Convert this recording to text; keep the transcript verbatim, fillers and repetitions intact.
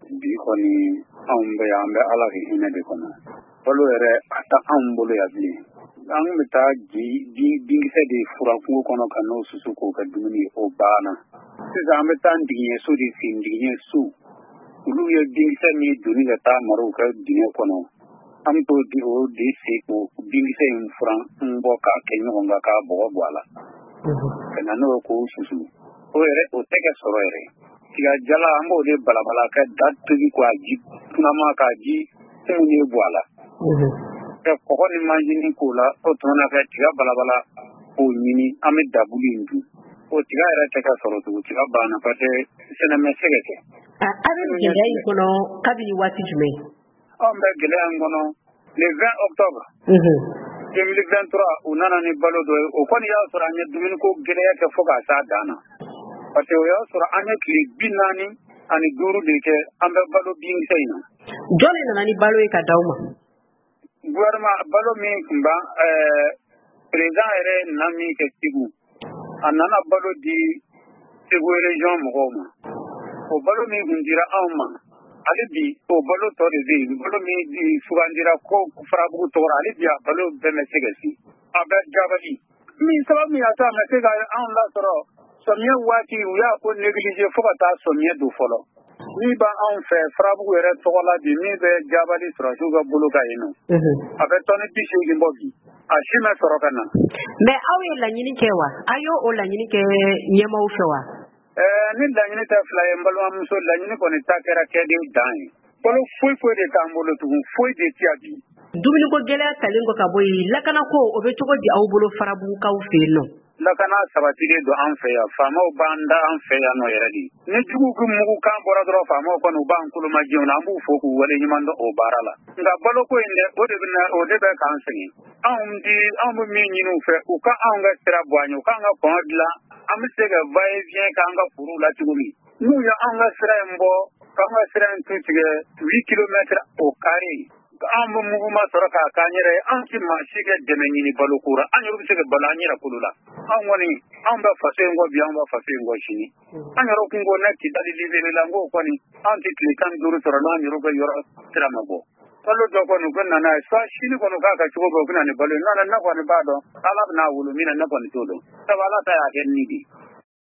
bi kɔni anw bɛ an bɛ ala ka hinɛ de kɔnɔ balo yɛrɛ a ta anw bolo ya bilen an bɛ taa binkisɛ de fura kungo kɔnɔ ka n'o susu k'o kɛ dumuni o banna sisan an bɛ taa digiɲɛ so de sen digiɲɛ so olu ye binkisɛ min doni ka taa mara u ka dingɛ kɔnɔ an bɛ t'o di o de se o binkisɛ in furan n bɔ k'a kɛ ɲɔgɔn kan k'a bɔgɔ bɔ a la ka na n'o ye k'o susu o yɛrɛ o tɛ kɛ sɔrɔ yɛrɛ tiga jala an b'o de balabala ka da tobi k'a ji kunama k'a ji fɛnw de bɔ a la ka kɔgɔ ni manjini k'o la o tuma fɛ tiga balabala k'o ɲini an bɛ dabulu in dun o tiga yɛrɛ tɛ ka sɔrɔ tugun tiga banna parce que sɛnɛmɛ se ka kɛ. a bɛ gɛlɛya in kɔnɔ kabini waati jumɛn. anw bɛ gɛlɛya in kɔnɔ le vingt octobre. deux mille vingt-trois u nana ni balo dɔ ye o kɔni y'a sɔrɔ an ye dumuni ko gɛlɛya kɛ fo k'a s'a dan na parce que o y'a sɔrɔ an ye tile bi naani ani duuru de kɛ an bɛ balo binkisɛ in na. jɔn de nana ni balo ye ka d'aw ma. gouvernement balo min tun b'an président yɛrɛ nana min kɛ Segu a nana balo di Segu région mɔgɔw ma o balo min tun dira anw ma ale bi o balo tɔ de bɛ yen balo min sugandira ko Farabugu tɔgɔ ale bi a balo bɛɛ ma se ka si a bɛ jabali min sababu y'a to a ma se ka anw lasɔrɔ samiyɛ waati u y'a ko négligé fo ka taa samiyɛ don fɔlɔ min b'anw fɛ Farabugu yɛrɛ tɔgɔ la bi min bɛ jabali sɔrɔsiw ka bolo kan yen nɔ a bɛ tɔni bi seegin bɔ bi a si ma sɔrɔ ka na. mais aw ye laɲini kɛ wa a y'o o laɲini kɛ ɲɛmaaw fɛ wa. ni laɲini tɛ fila ye n balimamuso laɲini kɔni ta kɛra kɛden dan ye balo foyi foyi de t'an bolo tugun foyi de tɛ yan bi. dumuniko gɛlɛya talen kɔ ka bɔ yen lakanako o bɛ cogo di aw bolo Farabugukaw fɛ yen nɔ. lakana sabatilen don an fɛ yan faamaw b'an da an fɛ yan nɔ yɛrɛ de ni jugu k'u mugu kan bɔra dɔrɔn faamaw kɔni u b'an kulomajɛw na an b'u fo k'u wale ɲuman dɔn o baara la nka baloko in dɛ o de bɛ na o de bɛ k'an sɛgɛn anw di anw bɛ min ɲini u fɛ u ka anw ka sira bɔ an ye u k'an ka kɔngɔ dilan an bɛ se ka va et vient k'an ka forow la cogo min n'u ye anw ka sira in bɔ k'an ka sira in tu tigɛ huit kilomètres au carré an bɛ muguma sɔrɔ k'a k'an yɛrɛ ye an tɛ maa si ka dɛmɛ ɲini baloko la an yɛrɛ bɛ se ka balo an yɛrɛ kolo la anw kɔni anw bɛ faso in kɔ bi anw bɛ faso in kɔ sini an yɛrɛ kun ko ne Kidali libéré la n ko kɔni anw tɛ tile tan ni duuru sɔrɔ n'an yɛrɛ ka yɔrɔ sira ma bɔ balo dɔ kɔni ko nana ye soit sini kɔni k'a ka cogo bɛ u bɛ na ni balo ye n'o tɛ ne kɔni b'a dɔn ala bɛna wolo min na ne kɔni t'o dɔn sabu ala ta y'a kɛ ni de